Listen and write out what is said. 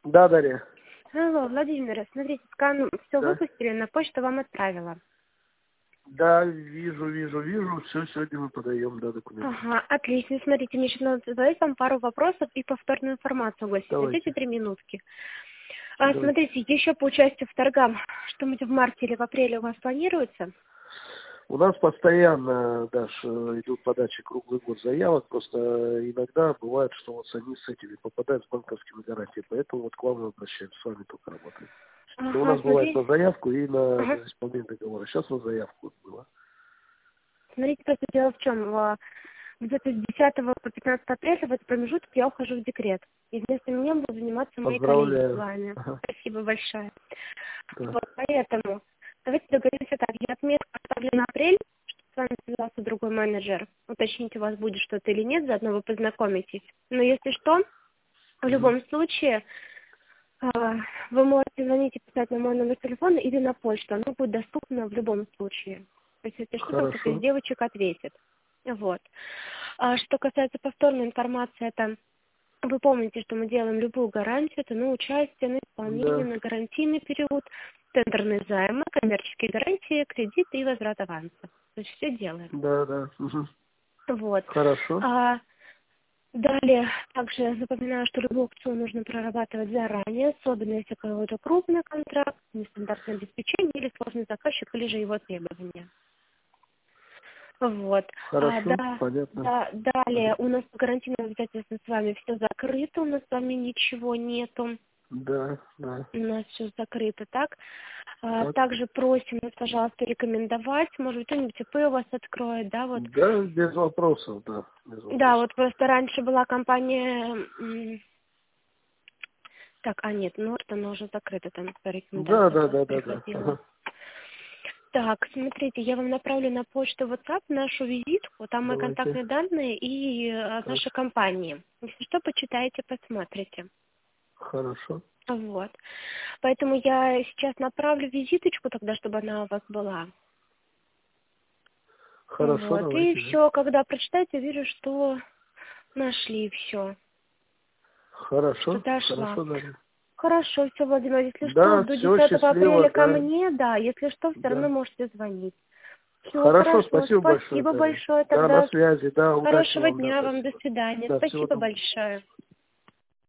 Да, Дарья. Алло, Владимир, смотрите, скан все Да. выпустили, на почту вам отправила. Да, вижу. Все, сегодня мы подаем, да, документы. Ага, отлично. Смотрите, мне еще надо задать вам пару вопросов и повторную информацию огласить. Давайте. Хотите 3 минутки? Давайте. Смотрите, еще по участию в торгам, что-нибудь в марте или в апреле у вас планируется? У нас постоянно, Даш, идут подачи круглый год заявок, просто иногда бывает, что вот они с этими попадают с банковскими гарантиями, поэтому вот к вам мы обращаемся, с вами только работаем. У Ага, нас бывает смотрите. на заявку и на Ага. исполнение договора. Сейчас на заявку было. Смотрите, просто дело в чем. Где-то с 10 по 15 апреля в этот промежуток я ухожу в декрет. И вместо меня будут заниматься мои коллеги с Поздравляю. вами. Ага. Спасибо большое. Да. Вот, поэтому давайте договоримся так. Я отметку оставлю на апрель, чтобы с вами связался другой менеджер. Уточнить, у вас будет что-то или нет, заодно вы познакомитесь. Но если что, в любом случае, вы можете звонить и писать на мой номер телефона или на почту. Оно будет доступно в любом случае. То есть, если что-то, кто-то из Хорошо. девочек ответит. Вот. Что касается повторной информации, это вы помните, что мы делаем любую гарантию, это на участие, на исполнение, Да. на гарантийный период, тендерные займы, коммерческие гарантии, кредиты и возврат аванса. То есть все делаем. Да. Угу. Вот. Хорошо. Далее, также напоминаю, что любую аукцион нужно прорабатывать заранее, особенно если какой-то крупный контракт, нестандартное обеспечение или сложный заказчик, или же его требования. Вот. Хорошо, понятно. Далее, у нас по гарантийным обязательствам с вами все закрыто, у нас с вами ничего нету. Да. У нас все закрыто, так? Так. Также просим нас, пожалуйста, рекомендовать, может быть, кто-нибудь ИП у вас откроет, да, вот. Да, без вопросов, да. Без вопросов. Да, вот просто раньше была компания... Так, нет, Норд, она уже закрыта, там по рекомендациям приходила. Ага. Так, смотрите, я вам направлю на почту WhatsApp нашу визитку, там мои Давайте. контактные данные и нашей компании. Если что, почитайте, посмотрите. Хорошо. Вот. Поэтому я сейчас направлю визиточку тогда, чтобы она у вас была. Хорошо, Вот. И давайте. все, когда прочитаете, вижу, что нашли все. Хорошо. Что дошла. Хорошо, Дарья. Хорошо, все, Владимир, если что, Да, до все, 10 счастливо, апреля ко да. мне, да, если что, все равно Да. можете звонить. Все, Хорошо, хорошо, спасибо большое, спасибо Дарья. большое Да, на тогда. связи, да, удачи Хорошего вам, да, дня вам, до спасибо. свидания. Да, всего Спасибо доброго. большое.